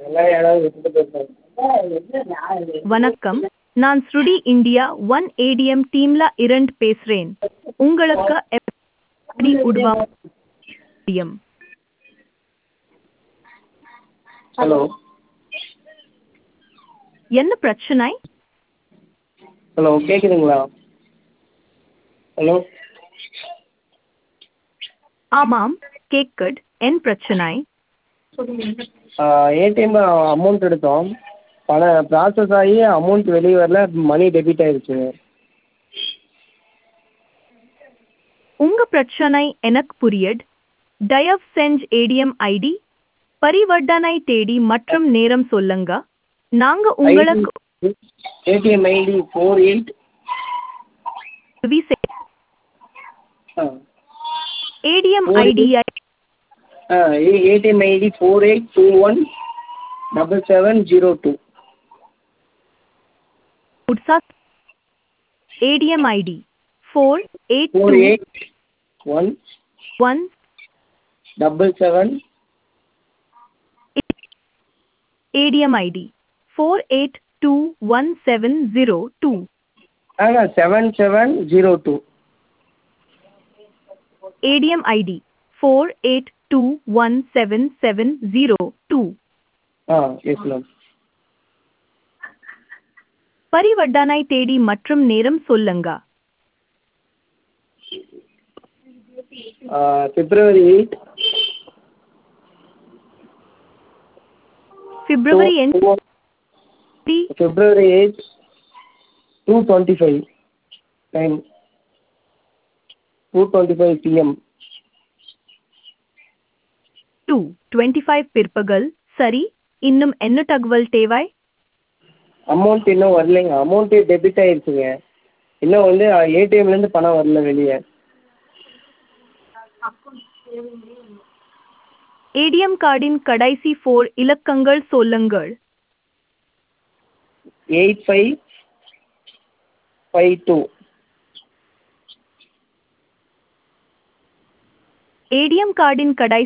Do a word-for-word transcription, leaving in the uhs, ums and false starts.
எல்லாம் யாராவது விட்டுட்டு போயிருக்காங்க. வணக்கம், நான் ஸ்ருடி இந்தியா ஒன் ஏடிஎம் டீம்ல இரண்டு பேசுறேன். உங்களுக்கு எப்படி உதவ முடியும்? ஹலோ என்ன பிரச்சனை? ஹலோ கேட்குதுங்களா? ஹலோ ஆமாம், கேக்குது. என் பிரச்சனை? ஏடிஎம்ல அமௌண்ட் எடுத்தோம், பணம் ப்ராசஸ் ஆகி அமௌண்ட் வெளியே வரல, மணி டெபிட் ஆயிடுச்சுங்க. உங்க பிரச்சனை எனக்கு புரியுது. தயவு செஞ்சு ஏடிஎம் ஐடி, பரிவர்த்தனை தேதி மற்றும் நேரம் சொல்லுங்க. நாங்க உங்களுக்கு ஏடிஎம் ஐடி ஃபோர் எயிட் உதவி செய்- ஆ ஏடிஎம் ஃபோர் ஐடி ஆ ATM ID four eight two one double seven zero two. ATM ID four eight four two eight one one double seven ATM ID four eight two one seven zero two. ஆ seven seven zero two. ATM ID four eight two one seven seven zero two. ஆ yes ma'am. பரிவர்த்தனை தேதி மற்றும் நேரம் சொல்லுங்க. February eight February February eight two twenty five time two twenty five PM. Two twenty five பிற்பகல். சரி, இன்னும் என்ன தகவல் தேவை? அமௌண்ட் இன்னும் வரலைங்க, அமௌண்ட்டு டெபிட் ஆயிடுச்சுங்க. இன்னும் வந்து ஏடிஎம்லேருந்து பணம் வரல வெளியே. ஏடிஎம் கார்டின் கடைசி ஃபோர் இலக்கங்கள் சொல்லுங்கள். Eight five five two. ATM கார்டின் கடைசி